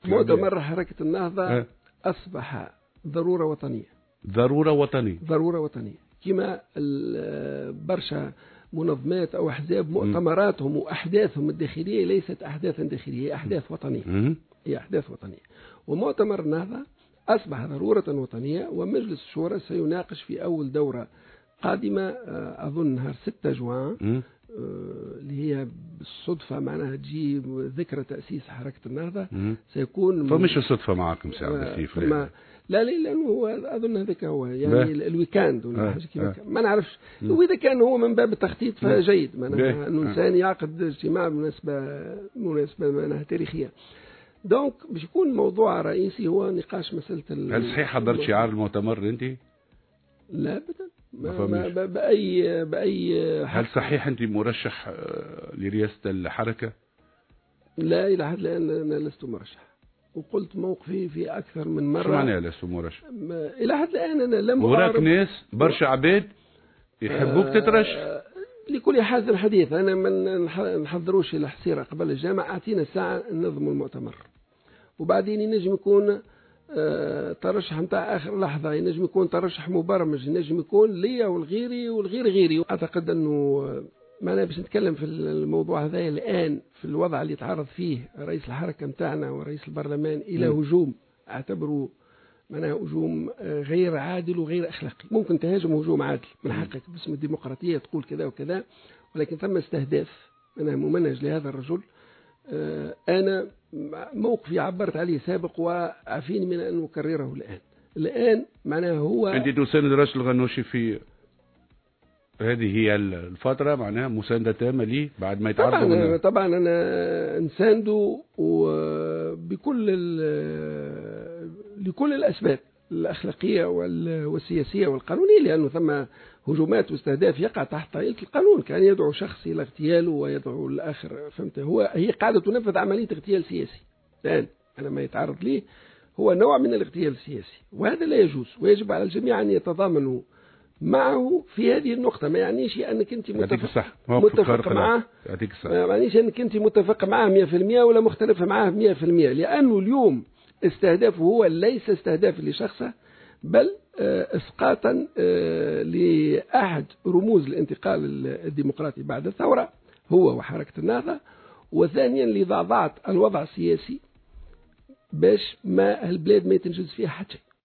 مؤتمر حركة النهضة أصبح ضرورة وطنية. ضرورة وطنية كما برشا منظمات أو أحزاب مؤتمراتهم وأحداثهم الداخلية ليست أحداثا داخلية، هي أحداث وطنية. ومؤتمر النهضة أصبح ضرورة وطنية، ومجلس الشورى سيناقش في أول دورة قادمة أظن نهار 6 جوان اللي هي بالصدفة معناها تجي ذكرى تأسيس حركة النهضة. سيكون فمش الصدفة معكم سعد لا لأنه هو أظن هذاك هو يعني الويكاند ما نعرفش. وإذا كان هو من باب التخطيط فجيد، معناها أنه إنسان يعقد اجتماع مناسبة معناها تاريخية. دونك باش يكون الموضوع الرئيسي هو نقاش مسألة هل صحيح حضرت شعار المؤتمر أنت؟ لا أبدا بأي هل صحيح أنت مرشح لرئاسة الحركة؟ لا إلى حد الآن أنا لست مرشح، وقلت موقفي في أكثر من مرة. شو معنى لست مرشح؟ إلى حد الآن أنا لم وراك ناس برشا عباد يحبوك تترشح. لكل حاجة حديث. أنا ما نحضروش الحصيرة قبل الجامعة، أعطينا ساعة ننظم المؤتمر، وبعدين ينجم يكون ترشح متاع آخر لحظة، ينجم يكون ترشح مبرمج، ينجم يكون ليا والغير غيري. أعتقد أنه معنا باش نتكلم في الموضوع هذا الآن في الوضع اللي تعرض فيه رئيس الحركة متاعنا ورئيس البرلمان إلى هجوم اعتبروا معناها هجوم غير عادل وغير أخلاقي. ممكن تهاجم هجوم عادل من حقك باسم الديمقراطية تقول كذا وكذا، ولكن ثم استهداف معناها ممنهج لهذا الرجل. أنا موقفي عبرت عليه سابق وعافيني من أن أكرره الآن معناها هو أنت تساند راشد الغنوشي في هذه هي الفترة معناها مساندة تامة ليه بعد ما يتعرض؟ طبعا أنا نسانده وبكل لكل الأسباب الأخلاقية والسياسية والقانونية، لأنه ثم هجومات واستهداف يقع تحت طائلة القانون. كان يدعو شخص إلى اغتياله ويدعو الآخر، فهمت؟ هي قاعدة تنفذ عملية اغتيال سياسي الآن. أنا ما يتعرض ليه هو نوع من الاغتيال السياسي، وهذا لا يجوز، ويجب على الجميع أن يتضامنوا معه في هذه النقطة. ما يعنيش أنك أنت متفق معه، ما يعنيش أنك أنت متفق معه 100% ولا مختلف معه 100%، لأنه اليوم استهدافه هو ليس استهداف لشخصه، بل اسقاطا لأحد رموز الانتقال الديمقراطي بعد الثورة هو وحركة النهضة، وثانيا لضعضعة الوضع السياسي باش ما البلاد ما يتنجز فيها حتى شيء.